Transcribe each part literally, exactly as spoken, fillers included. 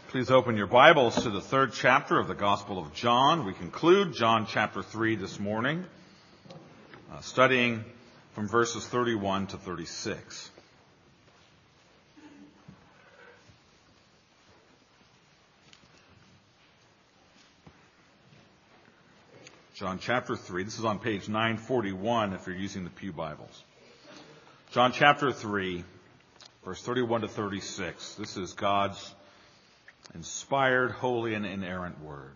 Please open your Bibles to the third chapter of the Gospel of John. We conclude John chapter three this morning, uh, studying from verses thirty-one to thirty-six. John chapter three. This is on page nine forty-one if you're using the Pew Bibles. John chapter three, verse thirty-one to thirty-six. This is God's inspired, holy, and inerrant word.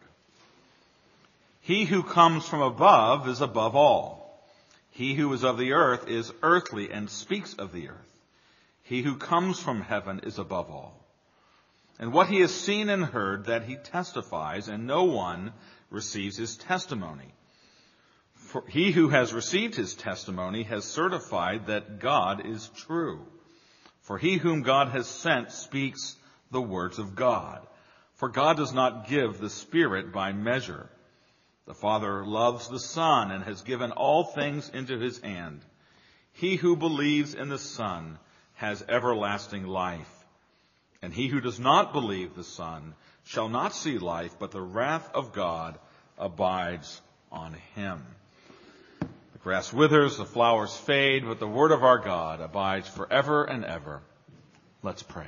He who comes from above is above all. He who is of the earth is earthly and speaks of the earth. He who comes from heaven is above all. And what he has seen and heard, that he testifies, and no one receives his testimony. For he who has received his testimony has certified that God is true. For he whom God has sent speaks the words of God. For God does not give the Spirit by measure. The Father loves the Son and has given all things into his hand. He who believes in the Son has everlasting life. And he who does not believe the Son shall not see life, but the wrath of God abides on him. The grass withers, the flowers fade, but the word of our God abides forever and ever. Let's pray.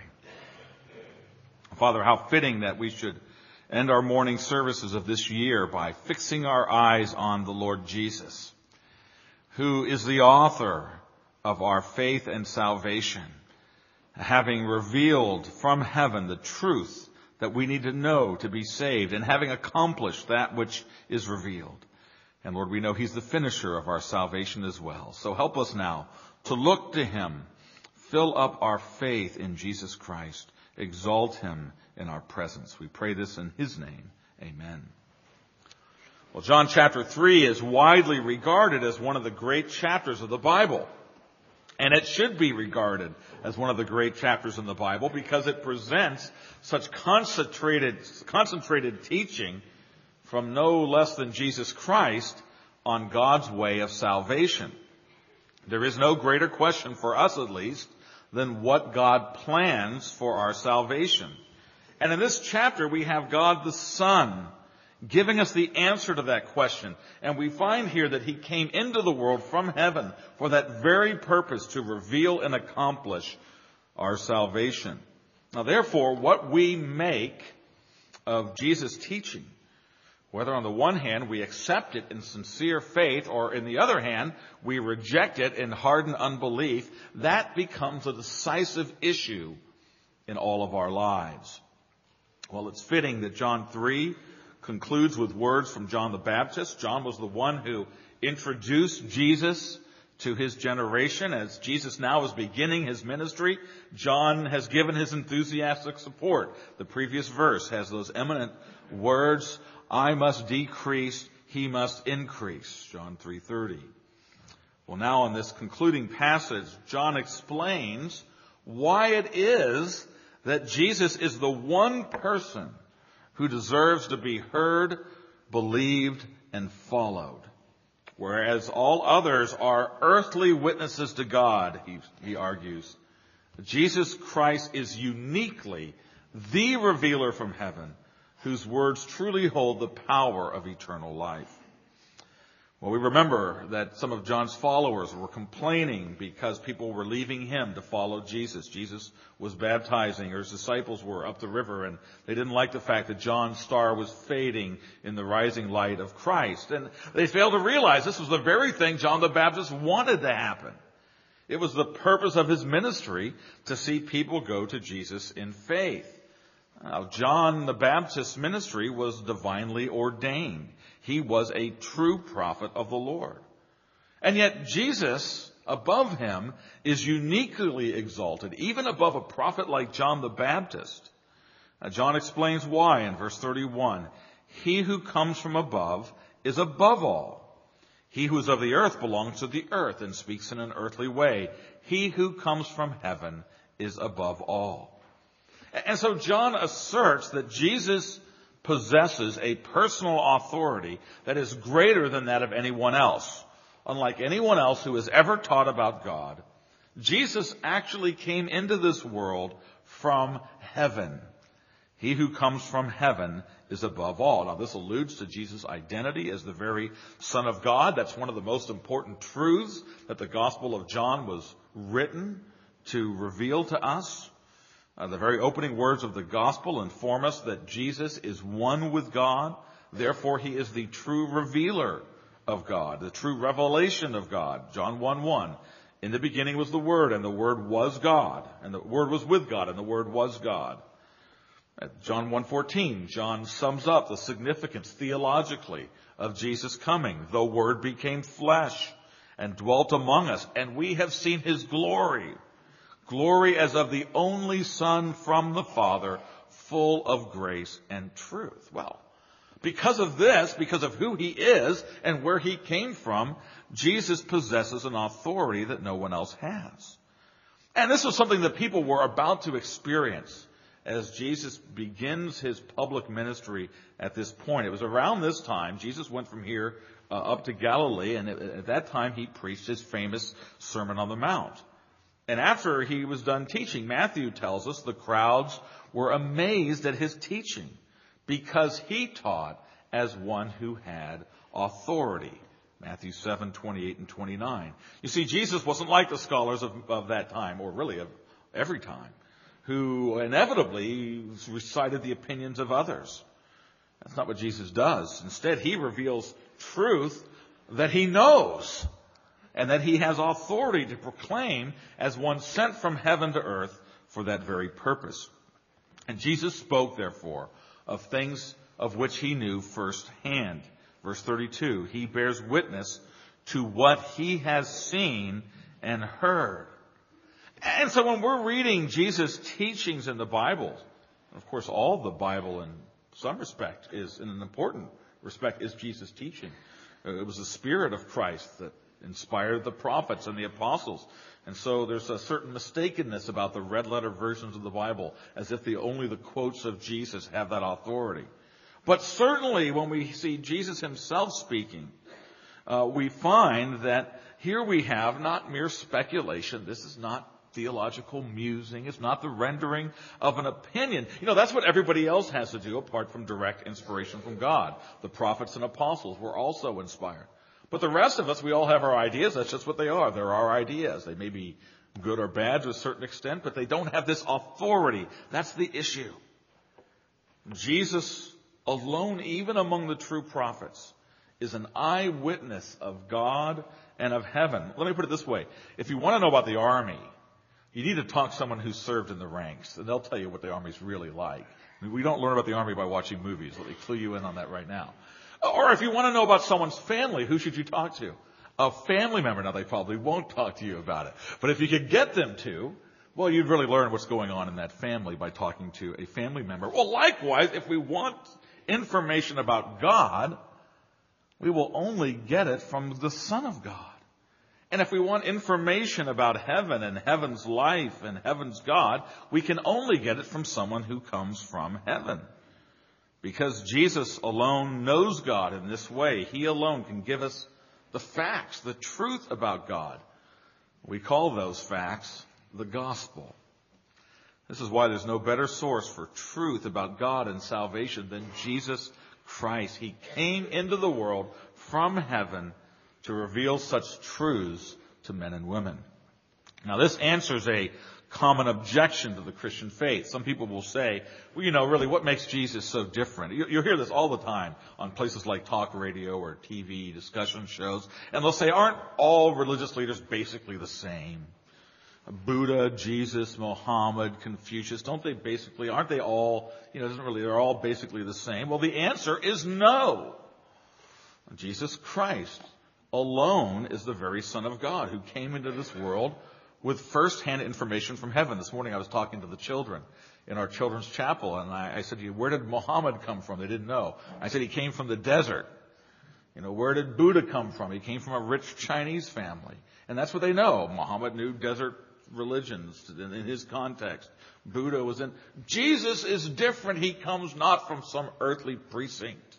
Father, how fitting that we should end our morning services of this year by fixing our eyes on the Lord Jesus, who is the author of our faith and salvation, having revealed from heaven the truth that we need to know to be saved, and having accomplished that which is revealed. And Lord, we know he's the finisher of our salvation as well. So help us now to look to him, fill up our faith in Jesus Christ, exalt him in our presence. We pray this in his name. Amen. Well, John chapter three is widely regarded as one of the great chapters of the Bible. And it should be regarded as one of the great chapters in the Bible because it presents such concentrated, concentrated teaching from no less than Jesus Christ on God's way of salvation. There is no greater question for us, at least, than what God plans for our salvation. And in this chapter, we have God the Son giving us the answer to that question. And we find here that he came into the world from heaven for that very purpose, to reveal and accomplish our salvation. Now, therefore, what we make of Jesus' teaching, whether on the one hand we accept it in sincere faith, or in the other hand we reject it in hardened unbelief, that becomes a decisive issue in all of our lives. Well, it's fitting that John three concludes with words from John the Baptist. John was the one who introduced Jesus to his generation. As Jesus now is beginning his ministry, John has given his enthusiastic support. The previous verse has those eminent words, I must decrease, he must increase, John three thirty. Well, now in this concluding passage, John explains why it is that Jesus is the one person who deserves to be heard, believed, and followed. Whereas all others are earthly witnesses to God, he, he argues. Jesus Christ is uniquely the revealer from heaven, whose words truly hold the power of eternal life. Well, we remember that some of John's followers were complaining because people were leaving him to follow Jesus. Jesus was baptizing, or his disciples were up the river, and they didn't like the fact that John's star was fading in the rising light of Christ. And they failed to realize this was the very thing John the Baptist wanted to happen. It was the purpose of his ministry to see people go to Jesus in faith. Now, John the Baptist's ministry was divinely ordained. He was a true prophet of the Lord. And yet Jesus, above him, is uniquely exalted, even above a prophet like John the Baptist. Now, John explains why in verse thirty-one. He who comes from above is above all. He who is of the earth belongs to the earth and speaks in an earthly way. He who comes from heaven is above all. And so John asserts that Jesus possesses a personal authority that is greater than that of anyone else. Unlike anyone else who has ever taught about God, Jesus actually came into this world from heaven. He who comes from heaven is above all. Now, this alludes to Jesus' identity as the very Son of God. That's one of the most important truths that the Gospel of John was written to reveal to us. Uh, the very opening words of the Gospel inform us that Jesus is one with God. Therefore, he is the true revealer of God, the true revelation of God. John one one. In the beginning was the Word, and the Word was God. And the Word was with God, and the Word was God. At John one fourteen, John sums up the significance theologically of Jesus coming. The Word became flesh and dwelt among us, and we have seen his glory. Glory as of the only Son from the Father, full of grace and truth. Well, because of this, because of who he is and where he came from, Jesus possesses an authority that no one else has. And this was something that people were about to experience as Jesus begins his public ministry at this point. It was around this time, Jesus went from here uh, up to Galilee, and at that time he preached his famous Sermon on the Mount. And after he was done teaching, Matthew tells us the crowds were amazed at his teaching because he taught as one who had authority. Matthew seven, twenty-eight and twenty-nine. You see, Jesus wasn't like the scholars of, of that time, or really of every time, who inevitably recited the opinions of others. That's not what Jesus does. Instead, he reveals truth that he knows and that he has authority to proclaim as one sent from heaven to earth for that very purpose. And Jesus spoke, therefore, of things of which he knew firsthand. Verse thirty-two, he bears witness to what he has seen and heard. And so when we're reading Jesus' teachings in the Bible, of course all the Bible in some respect is, in an important respect, is Jesus' teaching. It was the Spirit of Christ that inspired the prophets and the apostles. And so there's a certain mistakenness about the red letter versions of the Bible, as if the only the quotes of Jesus have that authority. But certainly when we see Jesus himself speaking, uh, we find that here we have not mere speculation. This is not theological musing. It's not the rendering of an opinion. You know, that's what everybody else has to do apart from direct inspiration from God. The prophets and apostles were also inspired. But the rest of us, we all have our ideas. That's just what they are. They're our ideas. They may be good or bad to a certain extent, but they don't have this authority. That's the issue. Jesus alone, even among the true prophets, is an eyewitness of God and of heaven. Let me put it this way. If you want to know about the army, you need to talk to someone who served in the ranks, and they'll tell you what the army's really like. I mean, we don't learn about the army by watching movies. Let me clue you in on that right now. Or if you want to know about someone's family, who should you talk to? A family member. Now, they probably won't talk to you about it. But if you could get them to, well, you'd really learn what's going on in that family by talking to a family member. Well, likewise, if we want information about God, we will only get it from the Son of God. And if we want information about heaven and heaven's life and heaven's God, we can only get it from someone who comes from heaven. Because Jesus alone knows God in this way. He alone can give us the facts, the truth about God. We call those facts the gospel. This is why there's no better source for truth about God and salvation than Jesus Christ. He came into the world from heaven to reveal such truths to men and women. Now, this answers a common objection to the Christian faith. Some people will say, well, you know, really, what makes Jesus so different? You'll hear this all the time on places like talk radio or T V discussion shows. And they'll say, aren't all religious leaders basically the same? Buddha, Jesus, Muhammad, Confucius, don't they basically, aren't they all, you know, doesn't really, they're all basically the same? Well, the answer is no. Jesus Christ alone is the very Son of God who came into this world with first-hand information from heaven. This morning I was talking to the children in our children's chapel, and I, I said to you, where did Muhammad come from? They didn't know. I said he came from the desert. You know, where did Buddha come from? He came from a rich Chinese family. And that's what they know. Muhammad knew desert religions in, in his context. Buddha was in. Jesus is different. He comes not from some earthly precinct.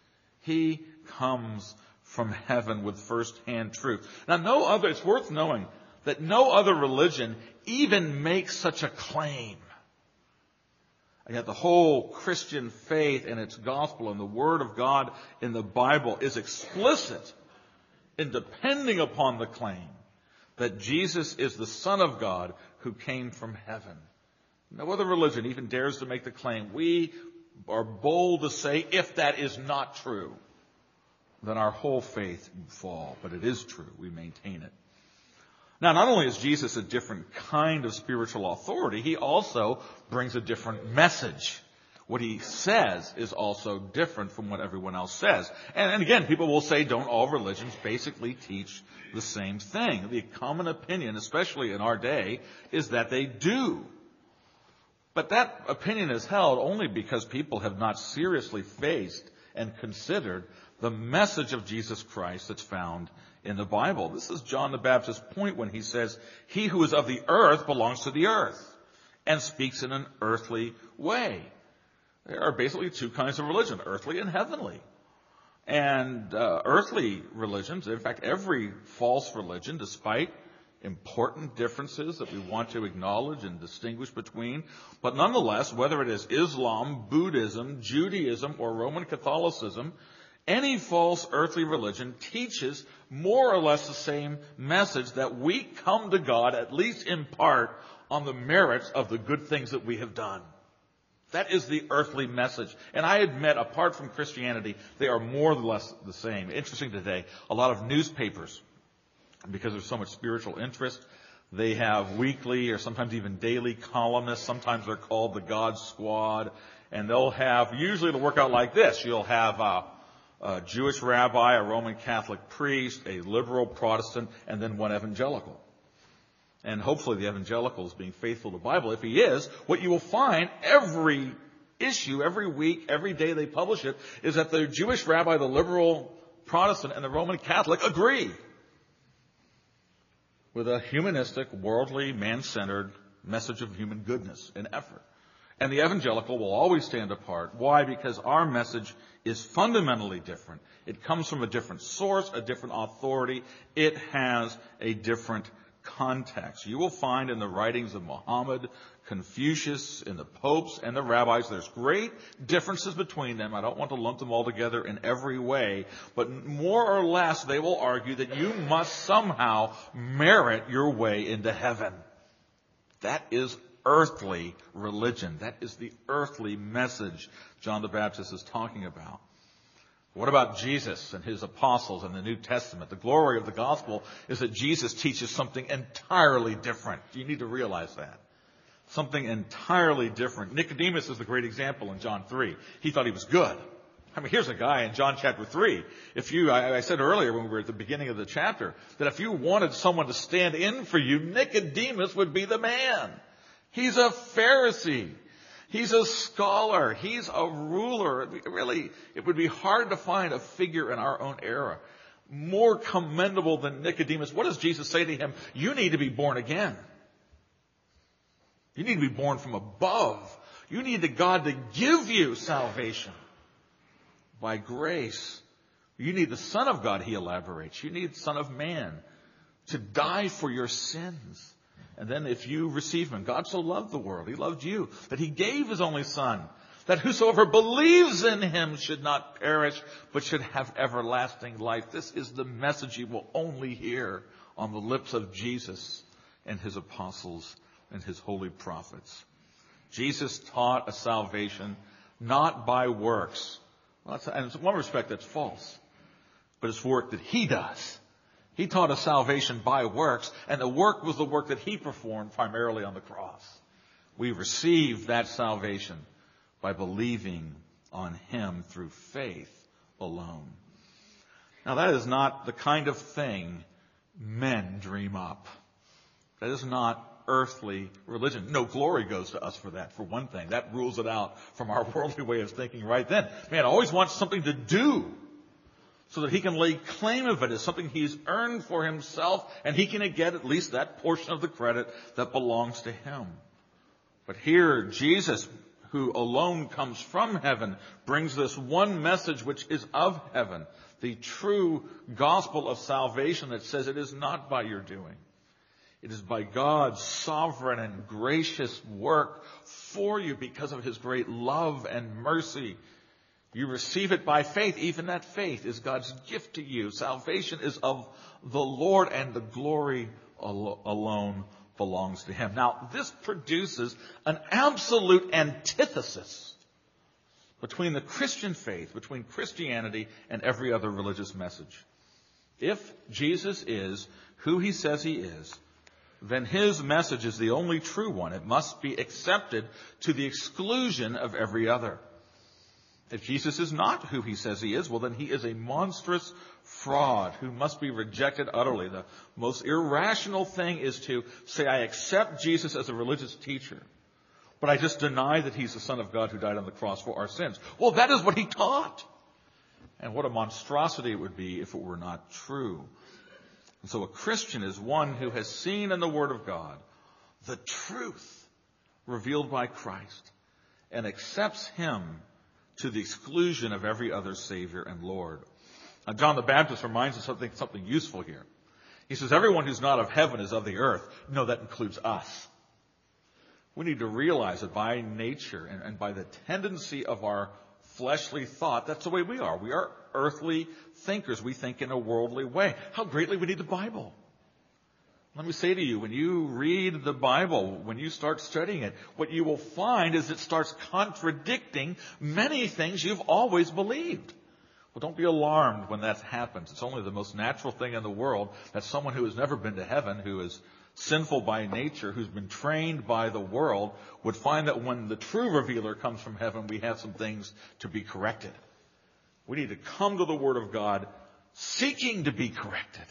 He comes from heaven with first-hand truth. Now, no other, it's worth knowing that no other religion even makes such a claim. And yet the whole Christian faith and its gospel and the Word of God in the Bible is explicit in depending upon the claim that Jesus is the Son of God who came from heaven. No other religion even dares to make the claim. We are bold to say, if that is not true, then our whole faith will fall. But it is true. We maintain it. Now, not only is Jesus a different kind of spiritual authority, he also brings a different message. What he says is also different from what everyone else says. And, and again, people will say, don't all religions basically teach the same thing? The common opinion, especially in our day, is that they do. But that opinion is held only because people have not seriously faced and considered the message of Jesus Christ that's found in the Bible. This is John the Baptist's point when he says, he who is of the earth belongs to the earth and speaks in an earthly way. There are basically two kinds of religion, earthly and heavenly. And uh, earthly religions, in fact, every false religion, despite important differences that we want to acknowledge and distinguish between, but nonetheless, whether it is Islam, Buddhism, Judaism, or Roman Catholicism, any false earthly religion teaches more or less the same message, that we come to God, at least in part, on the merits of the good things that we have done. That is the earthly message. And I admit, apart from Christianity, they are more or less the same. Interesting today, a lot of newspapers, because there's so much spiritual interest, they have weekly or sometimes even daily columnists. Sometimes they're called the God Squad. And they'll have, usually it'll work out like this. You'll have a, a Jewish rabbi, a Roman Catholic priest, a liberal Protestant, and then one evangelical. And hopefully the evangelical is being faithful to the Bible. If he is, what you will find every issue, every week, every day they publish it, is that the Jewish rabbi, the liberal Protestant, and the Roman Catholic agree with a humanistic, worldly, man-centered message of human goodness and effort. And the evangelical will always stand apart. Why? Because our message is fundamentally different. It comes from a different source, a different authority. It has a different context. You will find in the writings of Muhammad, Confucius, in the popes and the rabbis, there's great differences between them. I don't want to lump them all together in every way, but more or less they will argue that you must somehow merit your way into heaven. That is earthly religion. That is the earthly message John the Baptist is talking about. What about Jesus and his apostles in the New Testament? The glory of the gospel is that Jesus teaches something entirely different. You need to realize that. Something entirely different. Nicodemus is the great example in John three. He thought he was good. I mean, here's a guy in John chapter three. If you, I, I said earlier when we were at the beginning of the chapter, that if you wanted someone to stand in for you, Nicodemus would be the man. He's a Pharisee. He's a scholar. He's a ruler. Really, it would be hard to find a figure in our own era more commendable than Nicodemus. What does Jesus say to him? You need to be born again. You need to be born from above. You need the God to give you salvation by grace. You need the Son of God, he elaborates. You need the Son of Man to die for your sins. And then if you receive him, God so loved the world, he loved you, that he gave his only Son, that whosoever believes in him should not perish, but should have everlasting life. This is the message you will only hear on the lips of Jesus and his apostles and his holy prophets. Jesus taught a salvation not by works. Well, and in one respect, that's false. But it's work that he does. He taught us salvation by works, and the work was the work that he performed primarily on the cross. We receive that salvation by believing on him through faith alone. Now, that is not the kind of thing men dream up. That is not earthly religion. No glory goes to us for that, for one thing. That rules it out from our worldly way of thinking right then. Man always wants something to do, so that he can lay claim of it as something he's earned for himself, and he can get at least that portion of the credit that belongs to him. But here, Jesus, who alone comes from heaven, brings this one message which is of heaven, the true gospel of salvation that says it is not by your doing. It is by God's sovereign and gracious work for you because of his great love and mercy. You receive it by faith. Even that faith is God's gift to you. Salvation is of the Lord, and the glory al- alone belongs to him. Now, this produces an absolute antithesis between the Christian faith, between Christianity and every other religious message. If Jesus is who he says he is, then his message is the only true one. It must be accepted to the exclusion of every other. If Jesus is not who he says he is, well, then he is a monstrous fraud who must be rejected utterly. The most irrational thing is to say, I accept Jesus as a religious teacher, but I just deny that he's the Son of God who died on the cross for our sins. Well, that is what he taught. And what a monstrosity it would be if it were not true. And so a Christian is one who has seen in the Word of God the truth revealed by Christ and accepts him to the exclusion of every other Savior and Lord. Now, John the Baptist reminds us something, something useful here. He says, everyone who's not of heaven is of the earth. No, that includes us. We need to realize that by nature and, and by the tendency of our fleshly thought, that's the way we are. We are earthly thinkers. We think in a worldly way. How greatly we need the Bible. Let me say to you, when you read the Bible, when you start studying it, what you will find is it starts contradicting many things you've always believed. Well, don't be alarmed when that happens. It's only the most natural thing in the world that someone who has never been to heaven, who is sinful by nature, who's been trained by the world, would find that when the true revealer comes from heaven, we have some things to be corrected. We need to come to the Word of God seeking to be corrected,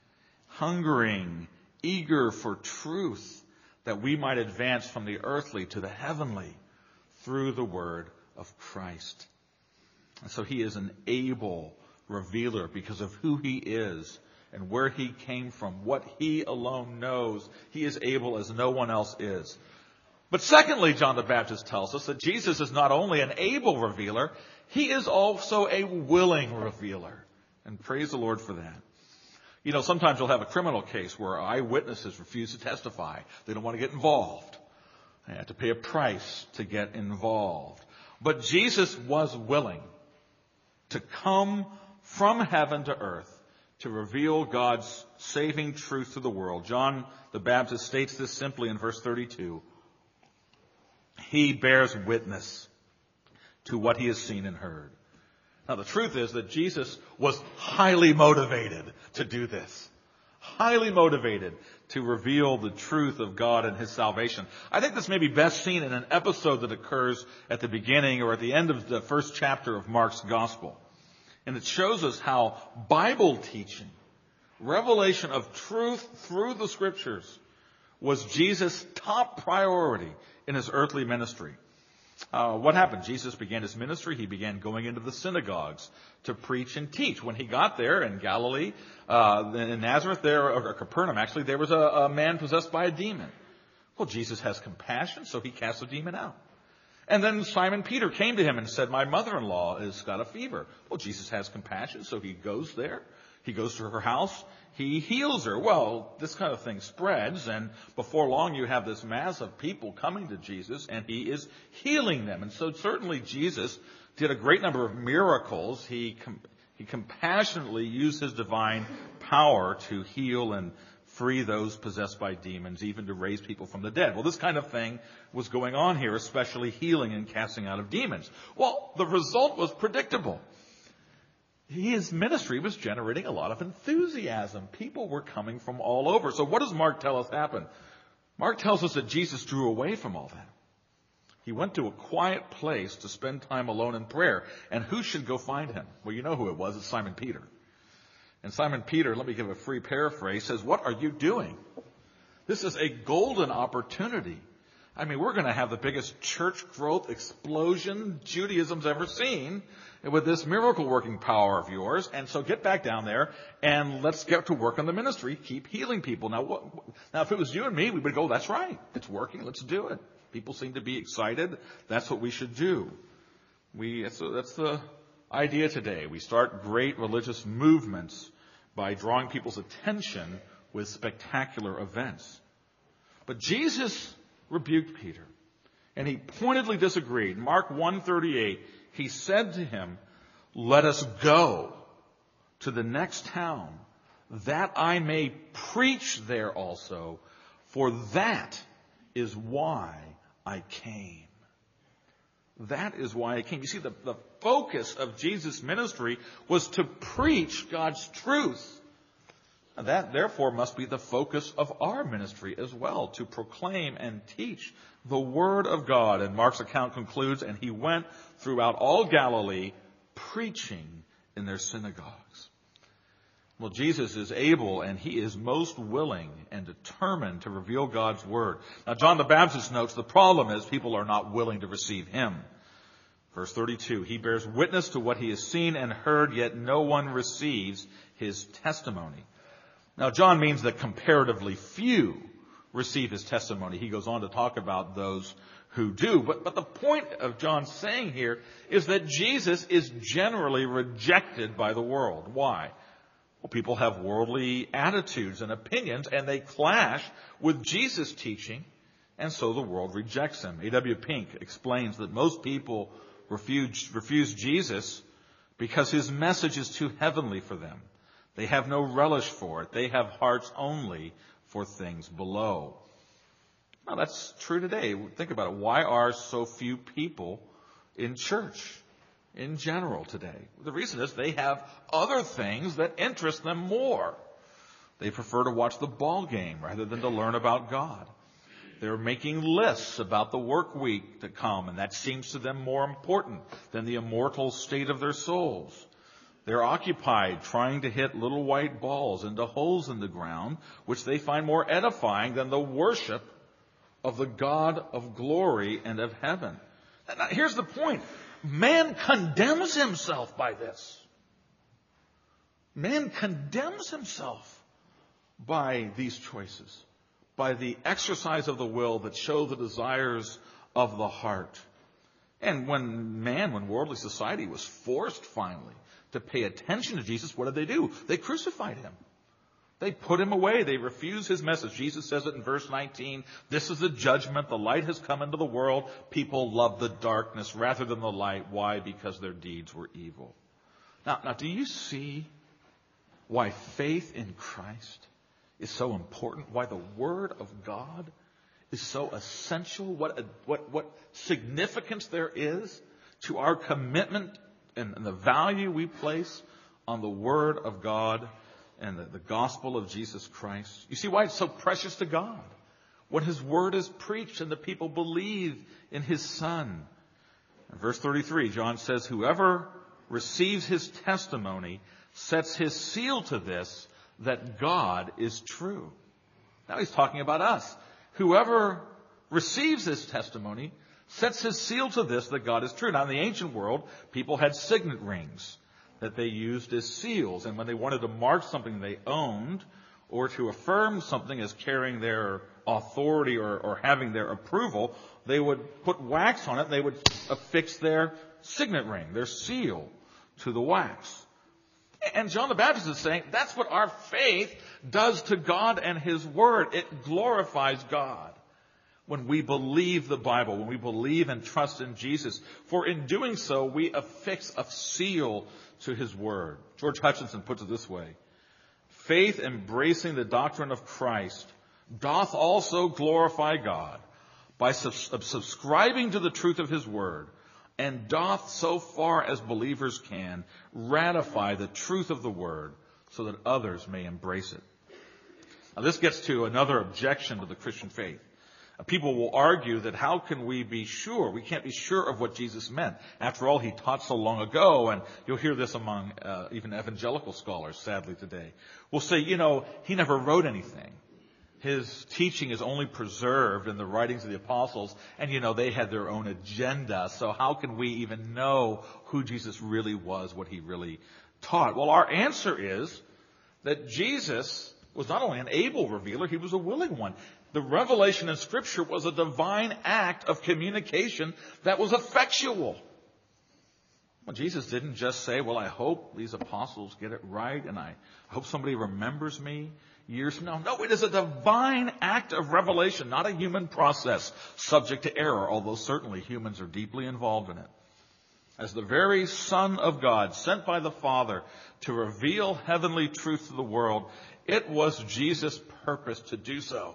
hungering, eager for truth, that we might advance from the earthly to the heavenly through the Word of Christ. And so he is an able revealer because of who he is and where he came from, what he alone knows. He is able as no one else is. But secondly, John the Baptist tells us that Jesus is not only an able revealer, he is also a willing revealer. And praise the Lord for that. You know, sometimes you'll have a criminal case where eyewitnesses refuse to testify. They don't want to get involved. They have to pay a price to get involved. But Jesus was willing to come from heaven to earth to reveal God's saving truth to the world. John the Baptist states this simply in verse thirty-two. He bears witness to what he has seen and heard. Now, the truth is that Jesus was highly motivated to do this. Highly motivated to reveal the truth of God and his salvation. I think this may be best seen in an episode that occurs at the beginning or at the end of the first chapter of Mark's Gospel. And it shows us how Bible teaching, revelation of truth through the Scriptures, was Jesus' top priority in his earthly ministry. Uh, what happened? Jesus began his ministry. He began going into the synagogues to preach and teach. When he got there in Galilee, uh, in Nazareth, there, or Capernaum, actually, there was a, a man possessed by a demon. Well, Jesus has compassion, so he casts the demon out. And then Simon Peter came to him and said, my mother-in-law has got a fever. Well, Jesus has compassion, so he goes there. He goes to her house. He heals her. Well, this kind of thing spreads, and before long you have this mass of people coming to Jesus, and he is healing them. And so certainly Jesus did a great number of miracles. He com- he compassionately used his divine power to heal and free those possessed by demons, even to raise people from the dead. Well, this kind of thing was going on here, especially healing and casting out of demons. Well, the result was predictable. His ministry was generating a lot of enthusiasm. People were coming from all over. So what does Mark tell us happened? Mark tells us that Jesus drew away from all that. He went to a quiet place to spend time alone in prayer. And who should go find him? Well, you know who it was. It's Simon Peter. And Simon Peter, let me give a free paraphrase, says, what are you doing? This is a golden opportunity. I mean, we're going to have the biggest church growth explosion Judaism's ever seen with this miracle working power of yours. And so get back down there and let's get to work on the ministry. Keep healing people. Now, what, now if it was you and me, we would go, that's right. It's working. Let's do it. People seem to be excited. That's what we should do. We, that's, that's the idea today. We start great religious movements by drawing people's attention with spectacular events. But Jesus rebuked Peter, and he pointedly disagreed. Mark one thirty-eight, he said to him, "Let us go to the next town, that I may preach there also, for that is why I came." That is why I came. You see, the, the focus of Jesus' ministry was to preach God's truth. And that, therefore, must be the focus of our ministry as well, to proclaim and teach the Word of God. And Mark's account concludes, and he went throughout all Galilee, preaching in their synagogues. Well, Jesus is able and he is most willing and determined to reveal God's Word. Now, John the Baptist notes the problem is people are not willing to receive him. Verse thirty-two, he bears witness to what he has seen and heard, yet no one receives his testimony. Now, John means that comparatively few receive his testimony. He goes on to talk about those who do. But, but the point of John saying here is that Jesus is generally rejected by the world. Why? Well, people have worldly attitudes and opinions, and they clash with Jesus' teaching, and so the world rejects him. A W Pink explains that most people refuse, refuse Jesus because his message is too heavenly for them. They have no relish for it. They have hearts only for things below. Now, that's true today. Think about it. Why are so few people in church in general today? The reason is they have other things that interest them more. They prefer to watch the ball game rather than to learn about God. They're making lists about the work week to come, and that seems to them more important than the immortal state of their souls. They're occupied trying to hit little white balls into holes in the ground, which they find more edifying than the worship of the God of glory and of heaven. Now, here's the point. Man condemns himself by this. Man condemns himself by these choices, by the exercise of the will that show the desires of the heart. And when man, when worldly society was forced finally to pay attention to Jesus, what did they do? They crucified him. They put him away. They refused his message. Jesus says it in verse nineteen. This is the judgment. The light has come into the world. People love the darkness rather than the light. Why? Because their deeds were evil. Now, now, do you see why faith in Christ is so important? Why the Word of God is so essential? What, what, what significance there is to our commitment and, and the value we place on the Word of God and the, the gospel of Jesus Christ. You see why it's so precious to God when his word is preached and the people believe in his Son. In verse thirty-three, John says, whoever receives his testimony sets his seal to this, that God is true. Now he's talking about us. Whoever receives his testimony sets his seal to this, that God is true. Now in the ancient world, people had signet rings that they used as seals. And when they wanted to mark something they owned or to affirm something as carrying their authority or, or having their approval, they would put wax on it and they would affix their signet ring, their seal, to the wax. And John the Baptist is saying that's what our faith does to God and his word. It glorifies God when we believe the Bible, when we believe and trust in Jesus. For in doing so, we affix a seal to his word. George Hutchinson puts it this way. Faith embracing the doctrine of Christ doth also glorify God by sub- subscribing to the truth of his word, and doth, so far as believers can, ratify the truth of the word so that others may embrace it. Now this gets to another objection to the Christian faith. People will argue that how can we be sure? We can't be sure of what Jesus meant. After all, he taught so long ago, and you'll hear this among uh, even evangelical scholars, sadly, today. We'll say, you know, he never wrote anything. His teaching is only preserved in the writings of the apostles, and, you know, they had their own agenda, so how can we even know who Jesus really was, what he really taught? Well, our answer is that Jesus was not only an able revealer, he was a willing one. The revelation in Scripture was a divine act of communication that was effectual. Well, Jesus didn't just say, well, I hope these apostles get it right, and I hope somebody remembers me years from now. No, it is a divine act of revelation, not a human process subject to error, although certainly humans are deeply involved in it. As the very Son of God, sent by the Father to reveal heavenly truth to the world, it was Jesus' purpose to do so,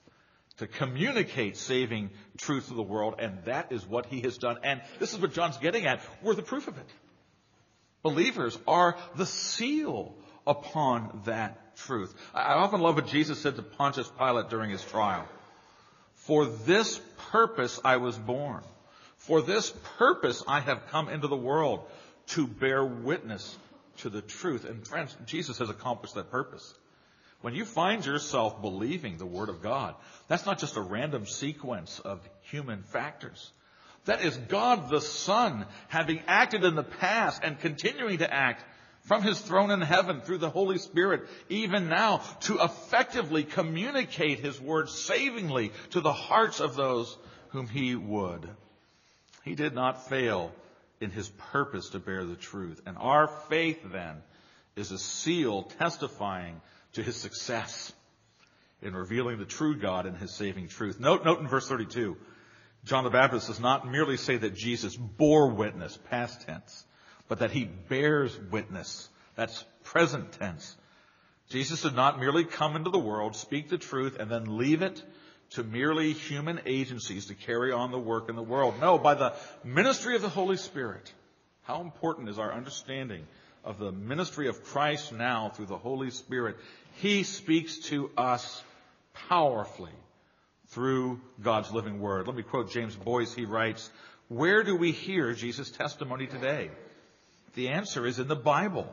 to communicate saving truth to the world, and that is what he has done. And this is what John's getting at. We're the proof of it. Believers are the seal upon that truth. I often love what Jesus said to Pontius Pilate during his trial. For this purpose I was born. For this purpose I have come into the world, to bear witness to the truth. And friends, Jesus has accomplished that purpose. When you find yourself believing the Word of God, that's not just a random sequence of human factors. That is God the Son having acted in the past and continuing to act from his throne in heaven through the Holy Spirit, even now, to effectively communicate his word savingly to the hearts of those whom he would. He did not fail in his purpose to bear the truth. And our faith, then, is a seal testifying to his success in revealing the true God and his saving truth. Note, note in verse thirty-two, John the Baptist does not merely say that Jesus bore witness, past tense, but that he bears witness. That's present tense. Jesus did not merely come into the world, speak the truth, and then leave it to merely human agencies to carry on the work in the world. No, by the ministry of the Holy Spirit. How important is our understanding of the ministry of Christ now through the Holy Spirit? He speaks to us powerfully through God's living word. Let me quote James Boyce. He writes, "Where do we hear Jesus' testimony today? The answer is in the Bible.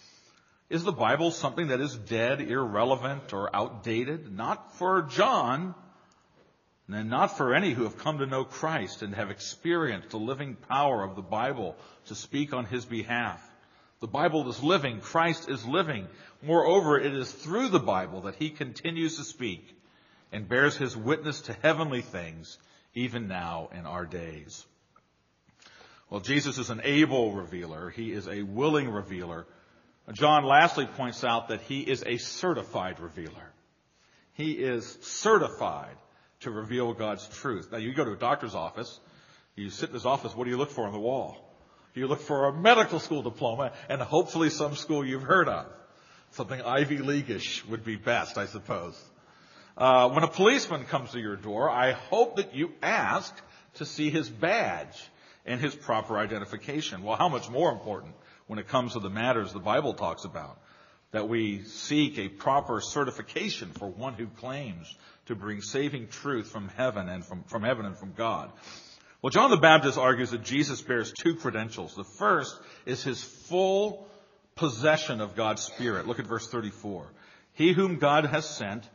Is the Bible something that is dead, irrelevant, or outdated? Not for John, and not for any who have come to know Christ and have experienced the living power of the Bible to speak on his behalf. The Bible is living. Christ is living. Moreover, it is through the Bible that he continues to speak and bears his witness to heavenly things, even now in our days." Well, Jesus is an able revealer. He is a willing revealer. John lastly points out that he is a certified revealer. He is certified to reveal God's truth. Now, you go to a doctor's office, you sit in his office, what do you look for on the wall? You look for a medical school diploma, and hopefully some school you've heard of. Something Ivy League-ish would be best, I suppose. Uh, when a policeman comes to your door, I hope that you ask to see his badge and his proper identification. Well, how much more important when it comes to the matters the Bible talks about, that we seek a proper certification for one who claims to bring saving truth from heaven and from, from heaven and from God. Well, John the Baptist argues that Jesus bears two credentials. The first is his full possession of God's Spirit. Look at verse thirty-four. He whom God has sent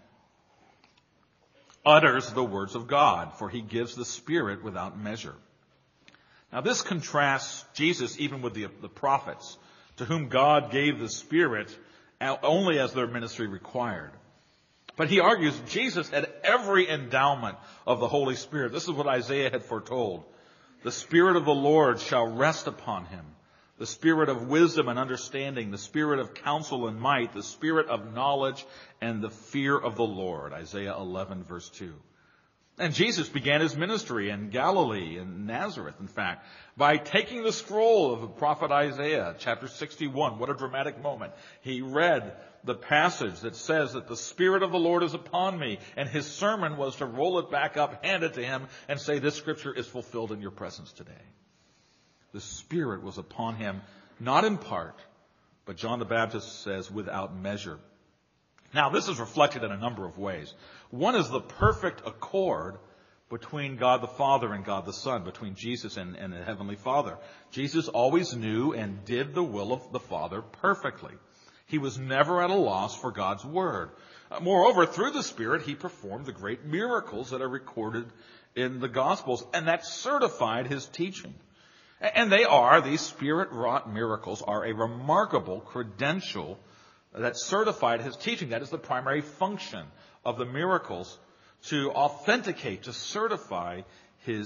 utters the words of God, for he gives the Spirit without measure. Now, this contrasts Jesus even with the, the prophets, to whom God gave the Spirit only as their ministry required. But he argues Jesus had every endowment of the Holy Spirit. This is what Isaiah had foretold. The Spirit of the Lord shall rest upon him. The Spirit of wisdom and understanding, the Spirit of counsel and might, the Spirit of knowledge and the fear of the Lord. Isaiah eleven, verse two. And Jesus began his ministry in Galilee, in Nazareth, in fact, by taking the scroll of the prophet Isaiah, chapter sixty-one. What a dramatic moment. He read the passage that says that the Spirit of the Lord is upon me, and his sermon was to roll it back up, hand it to him, and say, this scripture is fulfilled in your presence today. The Spirit was upon him, not in part, but John the Baptist says without measure. Now, this is reflected in a number of ways. One is the perfect accord between God the Father and God the Son, between Jesus and, and the Heavenly Father. Jesus always knew and did the will of the Father perfectly. He was never at a loss for God's word. Uh, moreover, through the Spirit, he performed the great miracles that are recorded in the Gospels, and that certified his teaching. And they are, these Spirit-wrought miracles are a remarkable credential that certified his teaching. That is the primary function of the miracles, to authenticate, to certify his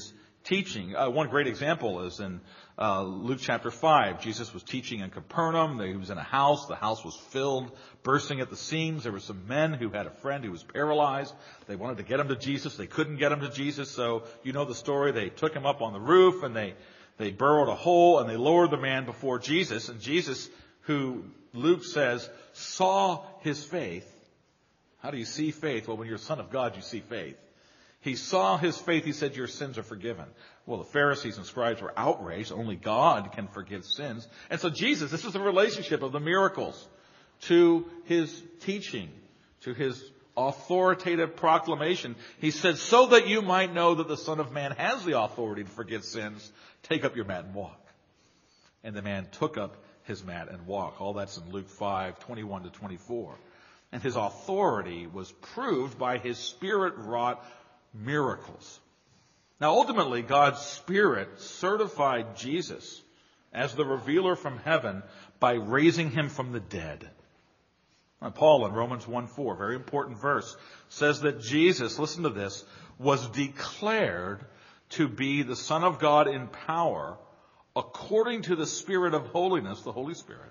teaching. Uh, one great example is in uh, Luke chapter five. Jesus was teaching in Capernaum. He was in a house. The house was filled, bursting at the seams. There were some men who had a friend who was paralyzed. They wanted to get him to Jesus. They couldn't get him to Jesus. So you know the story. They took him up on the roof and they, they burrowed a hole and they lowered the man before Jesus. And Jesus, who Luke says, saw his faith. How do you see faith? Well, when you're a son of God, you see faith. He saw his faith. He said, your sins are forgiven. Well, the Pharisees and scribes were outraged. Only God can forgive sins. And so Jesus, this is the relationship of the miracles to his teaching, to his authoritative proclamation. He said, so that you might know that the Son of Man has the authority to forgive sins, take up your mat and walk. And the man took up his mat and walked. All that's in Luke five, twenty-one to twenty-four. And his authority was proved by his Spirit-wrought miracles. Now, ultimately, God's Spirit certified Jesus as the revealer from heaven by raising him from the dead. Now, Paul in Romans one four, very important verse, says that Jesus, listen to this, was declared to be the Son of God in power according to the Spirit of holiness, the Holy Spirit,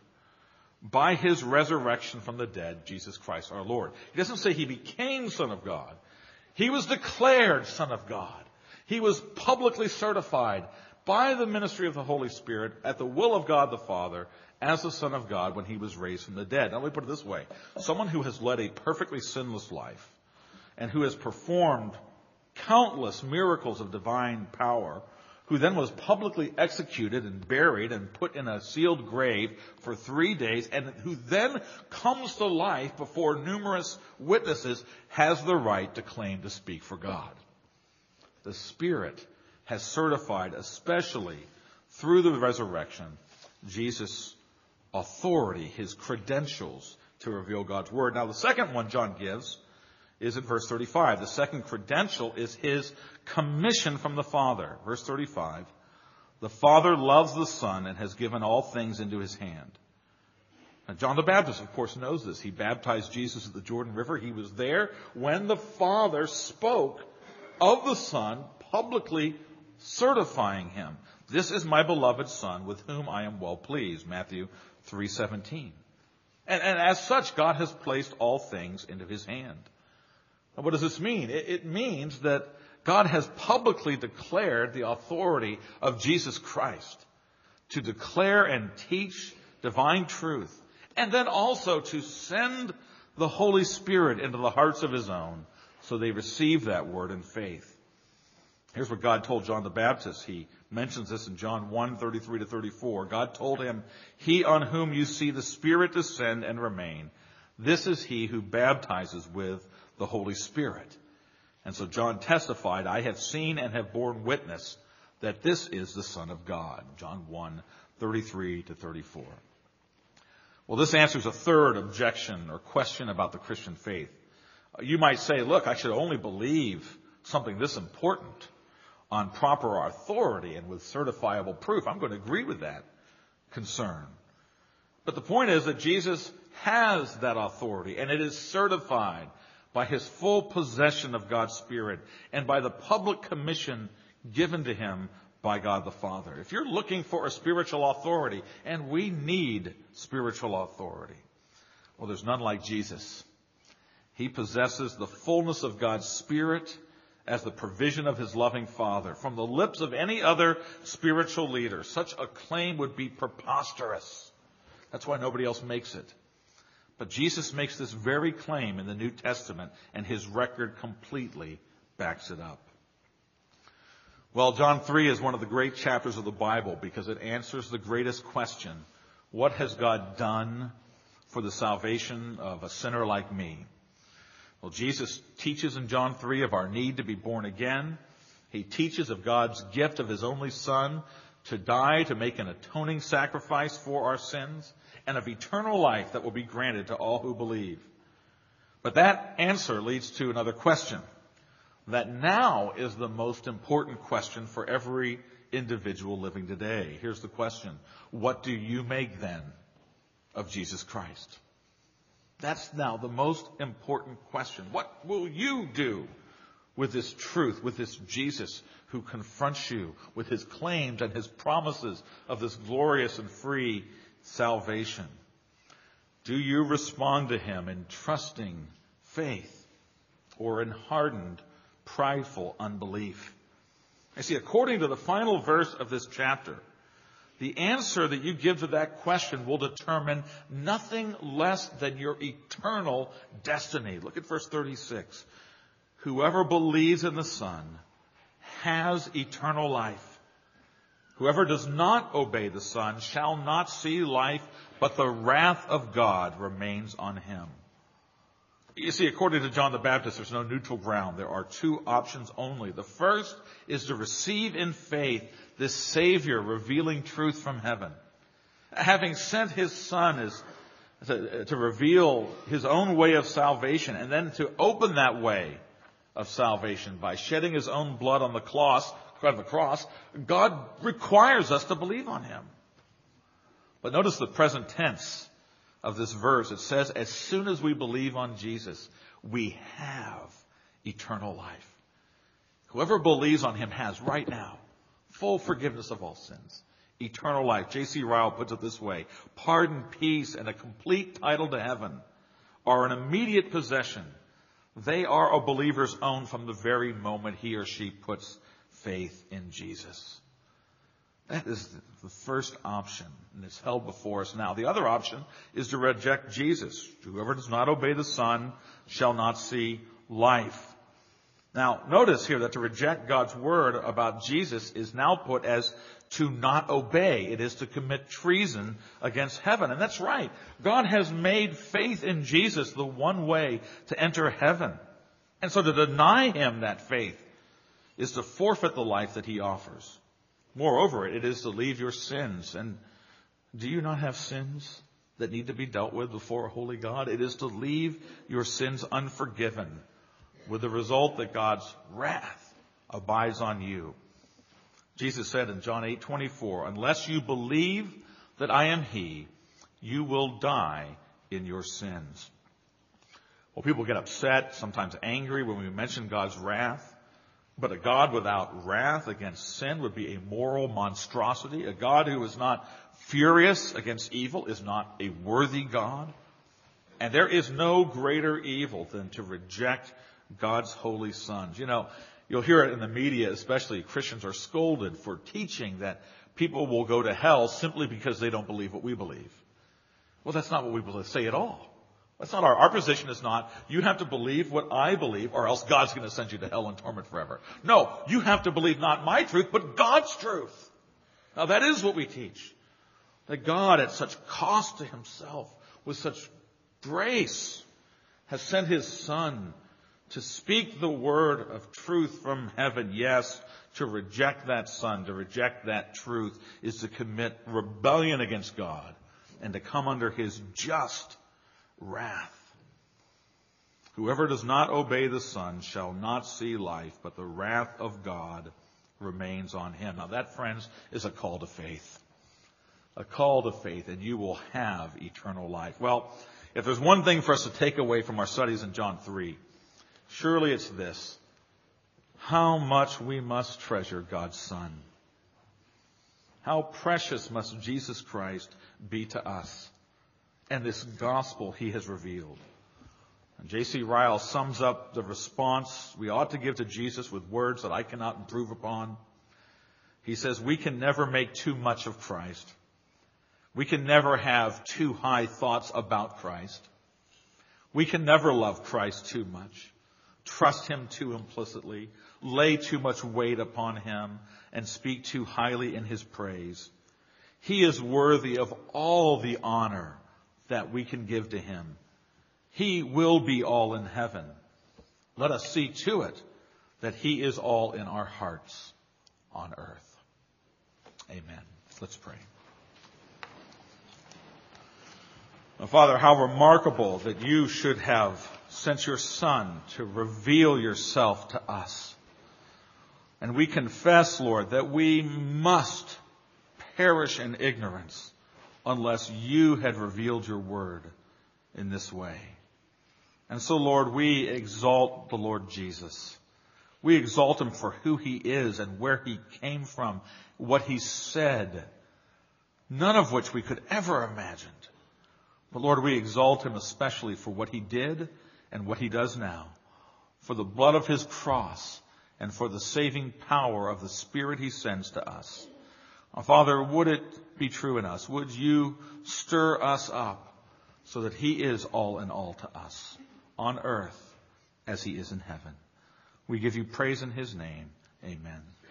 by his resurrection from the dead, Jesus Christ our Lord. He doesn't say he became Son of God. He was declared Son of God. He was publicly certified by the ministry of the Holy Spirit at the will of God the Father as the Son of God when he was raised from the dead. Now let me put it this way. Someone who has led a perfectly sinless life and who has performed countless miracles of divine power, who then was publicly executed and buried and put in a sealed grave for three days, and who then comes to life before numerous witnesses, has the right to claim to speak for God. The Spirit has certified, especially through the resurrection, Jesus' authority, his credentials to reveal God's Word. Now, the second one John gives is in verse thirty-five. The second credential is his commission from the Father. Verse thirty-five, the Father loves the Son and has given all things into his hand. Now, John the Baptist, of course, knows this. He baptized Jesus at the Jordan River. He was there when the Father spoke of the Son, publicly certifying him. This is my beloved Son with whom I am well pleased. Matthew three seventeen. And, and as such, God has placed all things into his hand. Now, what does this mean? It, it means that God has publicly declared the authority of Jesus Christ to declare and teach divine truth, and then also to send the Holy Spirit into the hearts of his own so they receive that word in faith. Here's what God told John the Baptist. He mentions this in John one, thirty-three to thirty-four. God told him, he on whom you see the Spirit descend and remain, this is he who baptizes with the Holy Spirit. And so John testified, I have seen and have borne witness that this is the Son of God. John one, thirty-three to thirty-four. Well, this answers a third objection or question about the Christian faith. You might say, look, I should only believe something this important on proper authority and with certifiable proof. I'm going to agree with that concern. But the point is that Jesus has that authority, and it is certified by his full possession of God's Spirit and by the public commission given to him by God the Father. If you're looking for a spiritual authority, and we need spiritual authority, well, there's none like Jesus. He possesses the fullness of God's Spirit as the provision of his loving Father. From the lips of any other spiritual leader, such a claim would be preposterous. That's why nobody else makes it. But Jesus makes this very claim in the New Testament, and his record completely backs it up. Well, John three is one of the great chapters of the Bible because it answers the greatest question. What has God done for the salvation of a sinner like me? Well, Jesus teaches in John three of our need to be born again. He teaches of God's gift of his only Son to die to make an atoning sacrifice for our sins, and of eternal life that will be granted to all who believe. But that answer leads to another question that now is the most important question for every individual living today. Here's the question. What do you make then of Jesus Christ? That's now the most important question. What will you do with this truth, with this Jesus who confronts you with his claims and his promises of this glorious and free salvation? Do you respond to him in trusting faith or in hardened, prideful unbelief? You see, according to the final verse of this chapter, the answer that you give to that question will determine nothing less than your eternal destiny. Look at verse thirty-six. Whoever believes in the Son has eternal life. Whoever does not obey the Son shall not see life, but the wrath of God remains on him. You see, according to John the Baptist, there's no neutral ground. There are two options only. The first is to receive in faith this Savior revealing truth from heaven. Having sent his Son as, to, to reveal his own way of salvation, and then to open that way of salvation by shedding his own blood on the cross, on the cross, God requires us to believe on him. But notice the present tense of this verse. It says, as soon as we believe on Jesus, we have eternal life. Whoever believes on him has right now full forgiveness of all sins, eternal life. J C Ryle puts it this way: pardon, peace, and a complete title to heaven are an immediate possession. They are a believer's own from the very moment he or she puts faith in Jesus. That is the first option, and it's held before us now. The other option is to reject Jesus. Whoever does not obey the Son shall not see life. Now, notice here that to reject God's word about Jesus is now put as to not obey. It is to commit treason against heaven. And that's right. God has made faith in Jesus the one way to enter heaven. And so to deny him that faith is to forfeit the life that he offers. Moreover, it is to leave your sins. And do you not have sins that need to be dealt with before a holy God? It is to leave your sins unforgiven, with the result that God's wrath abides on you. Jesus said in John eight twenty-four, unless you believe that I am he, you will die in your sins. Well, people get upset, sometimes angry when we mention God's wrath. But a God without wrath against sin would be a moral monstrosity. A God who is not furious against evil is not a worthy God. And there is no greater evil than to reject God's holy sons. You know, you'll hear it in the media, especially Christians are scolded for teaching that people will go to hell simply because they don't believe what we believe. Well, that's not what we believe, say at all. That's not our, our position is not, you have to believe what I believe or else God's going to send you to hell and torment forever. No, you have to believe not my truth, but God's truth. Now that is what we teach. That God at such cost to himself, with such grace, has sent his Son to speak the word of truth from heaven. Yes, to reject that Son, to reject that truth, is to commit rebellion against God and to come under his just wrath. Whoever does not obey the Son shall not see life, but the wrath of God remains on him. Now that, friends, is a call to faith. A call to faith, and you will have eternal life. Well, if there's one thing for us to take away from our studies in John three, surely it's this: how much we must treasure God's Son. How precious must Jesus Christ be to us and this gospel he has revealed. And J C Ryle sums up the response we ought to give to Jesus with words that I cannot improve upon. He says, we can never make too much of Christ. We can never have too high thoughts about Christ. We can never love Christ too much, trust him too implicitly, lay too much weight upon him, and speak too highly in his praise. He is worthy of all the honor that we can give to him. He will be all in heaven. Let us see to it that he is all in our hearts on earth. Amen. Let's pray. Now, Father, how remarkable that you should have sent your Son to reveal yourself to us. And we confess, Lord, that we must perish in ignorance unless you had revealed your word in this way. And so, Lord, we exalt the Lord Jesus. We exalt him for who he is and where he came from, what he said, none of which we could ever imagine. But Lord, we exalt him especially for what he did and what he does now, for the blood of his cross and for the saving power of the Spirit he sends to us. Oh, Father, would it be true in us? Would you stir us up so that he is all in all to us on earth as he is in heaven? We give you praise in his name. Amen.